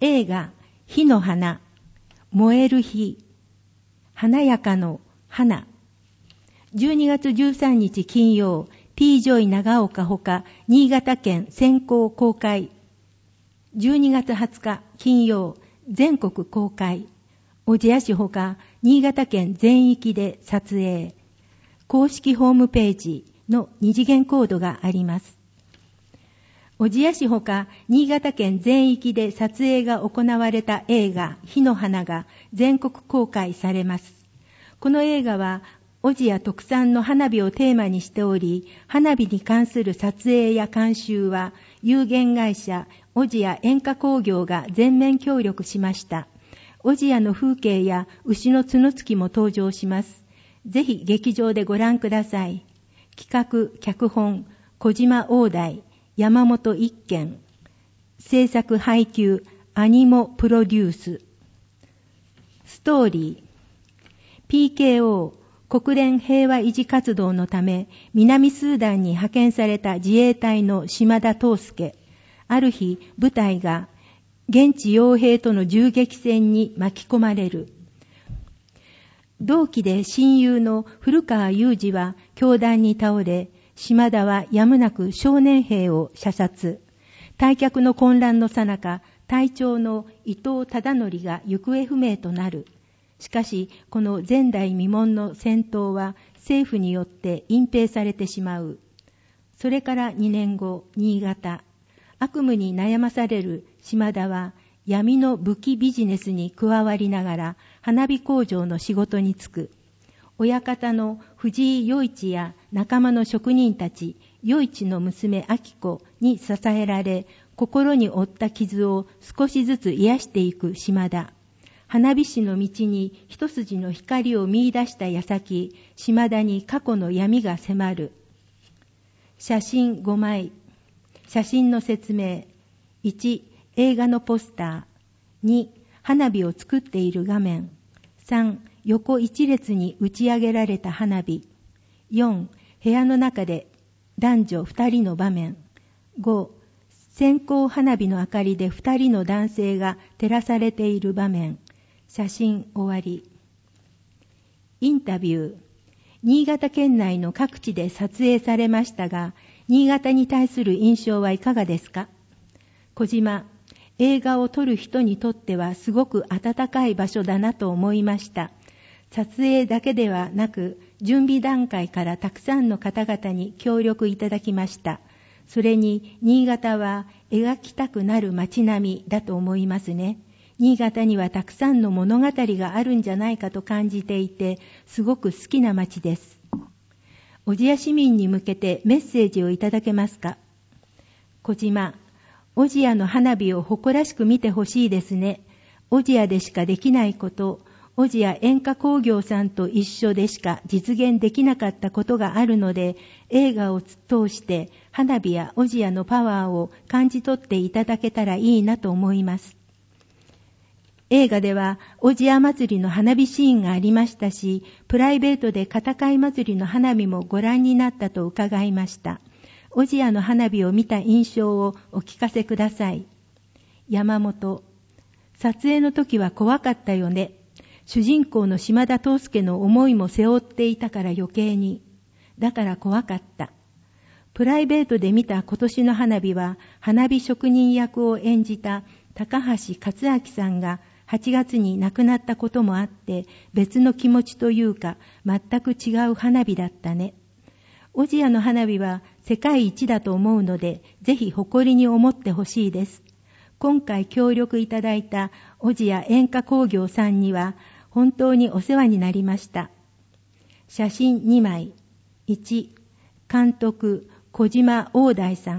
映画火の花、燃える火、華やかの花。12月13日金曜、T ジョイ長岡ほか新潟県先行公開。12月20日金曜、全国公開。小千谷市ほか新潟県全域で撮影。公式ホームページの二次元コードがあります。小千谷市ほか新潟県全域で撮影が行われた映画火の花が全国公開されます。この映画は小千谷特産の花火をテーマにしており、花火に関する撮影や監修は有限会社小千谷煙火工業が全面協力しました。小千谷の風景や牛の角突きも登場します。ぜひ劇場でご覧ください。企画・脚本、小島大台、山本一軒。制作配給、アニモプロデュース。ストーリー。PKO、国連平和維持活動のため、南スーダンに派遣された自衛隊の島田東介。ある日、部隊が現地傭兵との銃撃戦に巻き込まれる。同期で親友の古川雄二は凶弾に倒れ、島田はやむなく少年兵を射殺。退却の混乱の最中、隊長の伊藤忠則が行方不明となる。しかし、この前代未聞の戦闘は政府によって隠蔽されてしまう。それから2年後、新潟。悪夢に悩まされる島田は闇の武器ビジネスに加わりながら花火工場の仕事に就く。親方の藤井与一や仲間の職人たち、与一の娘明子に支えられ、心に負った傷を少しずつ癒していく島田。花火師の道に一筋の光を見出した矢先、島田に過去の闇が迫る。写真5枚。写真の説明。1、映画のポスター。2、花火を作っている画面。3、横一列に打ち上げられた花火。4、部屋の中で男女2人の場面。5、線香花火の明かりで2人の男性が照らされている場面。写真終わり。インタビュー。新潟県内の各地で撮影されましたが、新潟に対する印象はいかがですか？小島。映画を撮る人にとってはすごく暖かい場所だなと思いました。撮影だけではなく、準備段階からたくさんの方々に協力いただきました。それに、新潟は描きたくなる街並みだと思いますね。新潟にはたくさんの物語があるんじゃないかと感じていて、すごく好きな街です。小千谷市民に向けてメッセージをいただけますか？小島。小千谷の花火を誇らしく見てほしいですね。小千谷でしかできないこと、小千谷煙火工業さんと一緒でしか実現できなかったことがあるので、映画を通して花火や小千谷のパワーを感じ取っていただけたらいいなと思います。映画では小千谷祭りの花火シーンがありましたし、プライベートで片貝祭りの花火もご覧になったと伺いました。小千谷の花火を見た印象をお聞かせください。山本。撮影の時は怖かったよね。主人公の島田東介の思いも背負っていたから余計に。だから怖かった。プライベートで見た今年の花火は、花火職人役を演じた高橋克明さんが8月に亡くなったこともあって、別の気持ちというか、全く違う花火だったね。小千谷の花火は世界一だと思うので、ぜひ誇りに思ってほしいです。今回協力いただいた小千谷煙火工業さんには、本当にお世話になりました。写真2枚。1、監督、小島大台さ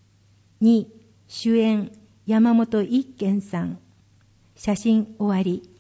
ん。2、主演、山本一軒さん。写真終わり。